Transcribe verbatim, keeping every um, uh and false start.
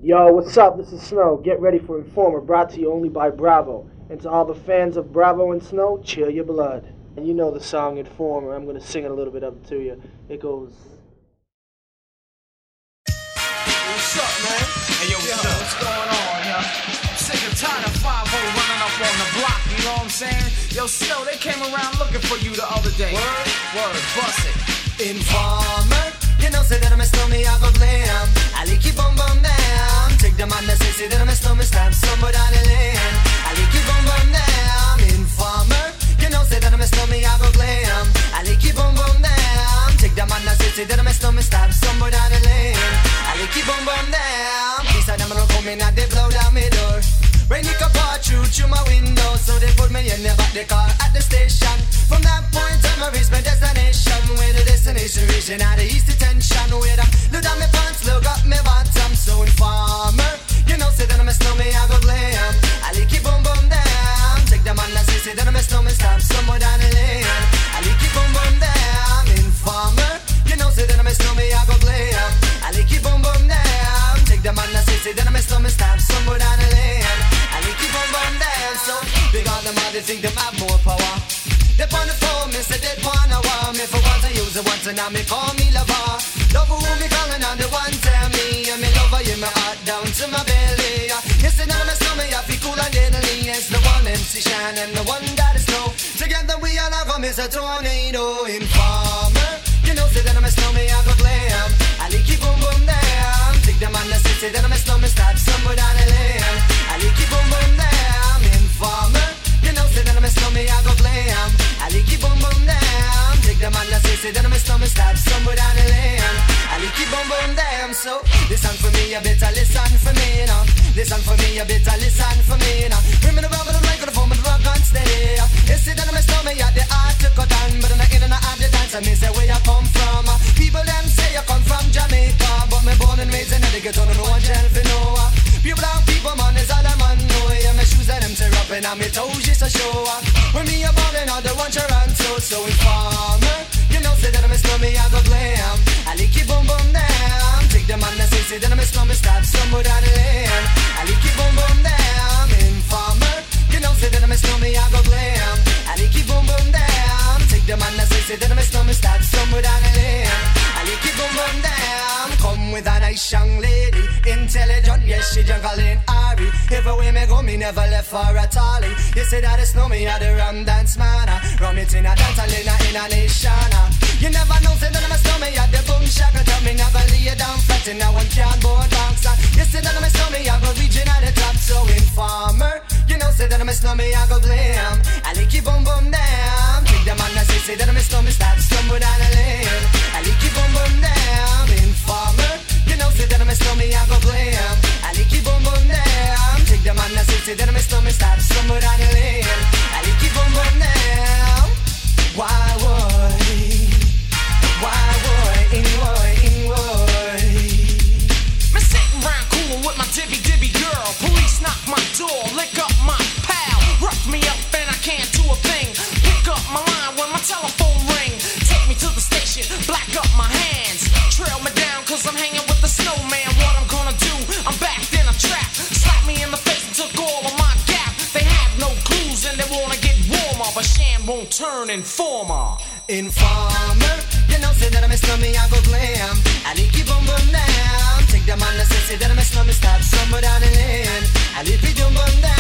Yo, what's up? This is Snow. Get ready for Informer, brought to you only by Bravo. And to all the fans of Bravo and Snow, chill your blood. And you know the song Informer. I'm going to sing a little bit of it to you. It goes... What's up, man? Hey, yo, what's yo, up? What's going on, yo? I'm sick and tired of five oh running up on the block, you know what I'm saying? Yo, Snow, they came around looking for you the other day. Word? Word, bust it. Informer, you know, say that I'm a snowman, I go blam. I like you bum bum down. Take the man that say, say that I'm a snowman, stamp somewhere down the lane. I like you bum bum down. Informer, you know, say that I'm a snowman, I go blam. I like you bum bum down. Take the man that say, say that I'm a snowman, stamp somewhere down the lane. I like you bum bum down. These are them gonna come in and they blow down my door. Rain it can pour through through my window, so they put me in the back the car at the station. From that point on, I reached my destination. Where the destination region out of east detention. Where I look down my pants, look up my bottom. So Informer, you know, say that I'm a snowman, I go glam. I like it boom boom down. Take the man that say, say that I'm a snowman, stamp somewhere down the lane. I like it boom boom down. Informer, you know, say that I'm a snowman, I go glam. I like it boom boom down. Take the man that say, say that I'm a snowman, stamp somewhere down the lane. I like it boom boom down. So big on them all, they think they have more power. They on the phone, me say they wanna want me. For once I use it once and now me call me lover. Love who me calling on the one tell me. And me lover in my heart down to my belly. You say that I'm a snowman, I feel cool and deadly. It's the one M C Shine and the one that is snow. Together we all have a miss a tornado. Informer, you know say that I'm a snowman, I go glam. I like it boom boom down. Take the man that say, say that I'm a snowman, start somewhere down the lane. I like it boom boom down. Informer, you know say that I'm a snowman, I go glam. I like it boom boom down. Take the man that say, say that I'm a snowman, start somewhere down the lane. I like it boom boom down. So listen for me, you better listen for me now. Listen for me, you better listen for me now. Bring me the rubber, the microphone, but the rock on steady. You say that I'm a snowman, yeah, the art to cut down. But I'm not in and out the dance, I mean say where you come from. People them say you come from Jamaica, but me born and raised in the ghetto, no one tell for no. Pure brown people, man, is all I'm on. No, yeah, my shoes and them tear up and I'm toes just a show. When me a ballin' out the one Toronto, so Informer, you know say that I'm a snowman, I go glam. I like it boom boom down. Take the man that say, say that I'm a snowman, start somewhere down the lane. I like it boom boom down. Informer, you know say that I'm a snowman, I go glam. I like it boom boom down. Take the man that say, say that I'm a snowman, start somewhere down the lane. I like it boom boom down. Come with a nice young lady, intelligent, yes she juggling Ari. Everywhere me go, me never left for a tally. You say that it's no me, I the rum dance man. Rum it in a dance, I in a, in a nation. You never know, say that I'm a snowman, I the boom shaka. Tell me never lay you down flat in a one cardboard box. You say that I'm a snowman, I go reaching at the top. So Informer, you know say that I'm a snowman, I go blam. I like it boom boom down. Take the man that say, say that I'm a snowman, start stumble down the lane. I like it boom boom down. Informer, you know say that I'm a snowman, I go blam. I like it boom boom down. Take the man that say, say that I'm a snowman, start stumble down the lane. I like it boom boom down. Why would, why would, in would, in would. Me sitting round coolin' with my dibby dibby girl. Police knock my door, lick up my pal. Rough me up and I can't do a thing. Pick up my line when my telephone ring. Take me to the station, black up my hands. Trail me down cause I'm hanging with the snowman. What I'm gonna do, I'm backed in a trap. Slap me in the face and took all of my gap. They have no clues and they wanna get warmer, but Shan won't turn Informer. Informer, you know say that I'm a snowman, I go glam. I like it boom boom down. Take the man that say, say that I'm a snowman, start somewhere down the lane. I like it boom boom down.